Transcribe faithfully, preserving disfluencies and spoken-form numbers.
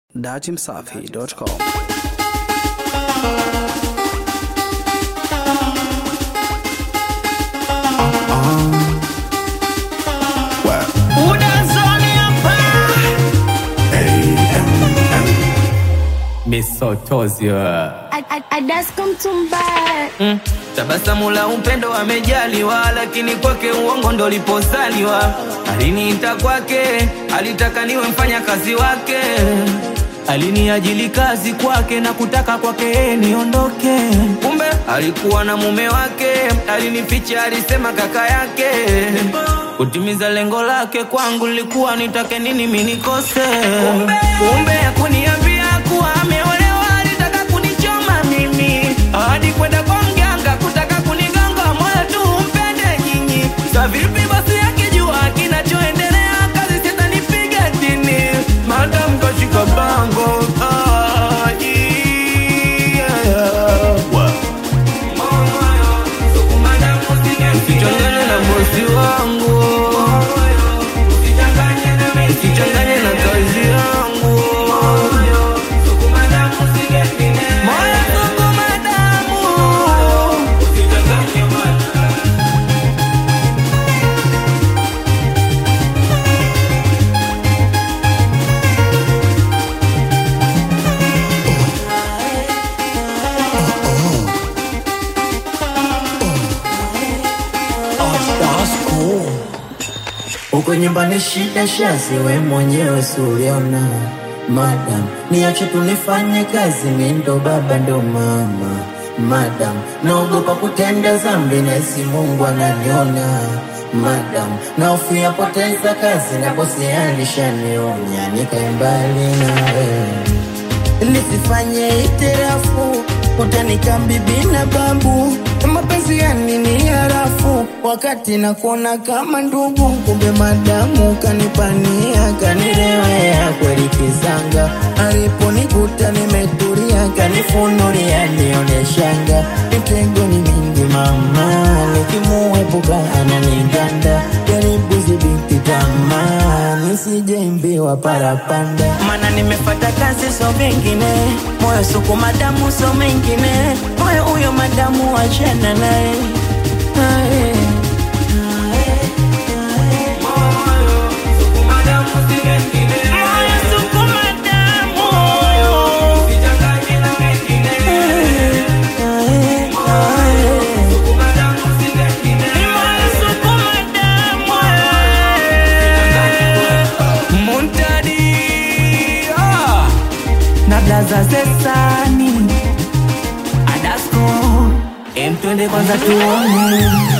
dachimsafi dot com. Misotozio mm. Tabasamu la upendo amejaliwa, lakini kwake uongo ndo liposaliwa. Aliniita kwake, alitaka niwe mfanya kazi wake. Aliniajili kazi kwake na kutaka kwake niondoke. Kumbe alikuwa na mume wake, alinificha, alisema kaka yake. Kutimiza lengo lake kwangu lilikuwa nitake nini mimi nikose. Kumbe, kumbe hakuniambia kuwa ameolewa, alitaka kunichoma mimi. Hadi kwenda kwa mganga kutaka kuniganga moyo tu mpende nyinyi. Sa vipi basi akijua kinachoendelea, kazi sitanipiga chini. Madam kashika bango. Ah, yeah. What? Usichanganye na bosi wangu, usichanganye na kazi yangu. Uko nyumbani shida shazi, we mwenyewe suliona. Madam, niache tunifanye kazi, mi ndo baba ndo mama. Madam, naogopa kutenda zambi na isi Mungu ananiona. Madam, naofia poteza kazi na bosi alishanionya, nikae mbali nawe. Nisifanye itirafu, utanika bibi na babu. Mapenzi ya nini harafu, wakati nakuona kama ndugu. Kumbe madamu kanipania, kanirewea kweli kizanga. Aliponikuta nimetulia, kanifunulia nioneshanga. Mitego ni mingi mama, nikimuepuka ananiganda. Jaribu zibiti tamaa, nisijeimbiwa parapanda. Mana nimefata kazi so mengine, moyo suku madamu so mengine. Moyo uyo madamu wachana nae. Blaza zesani Adasko Emtuende kwanza tuone.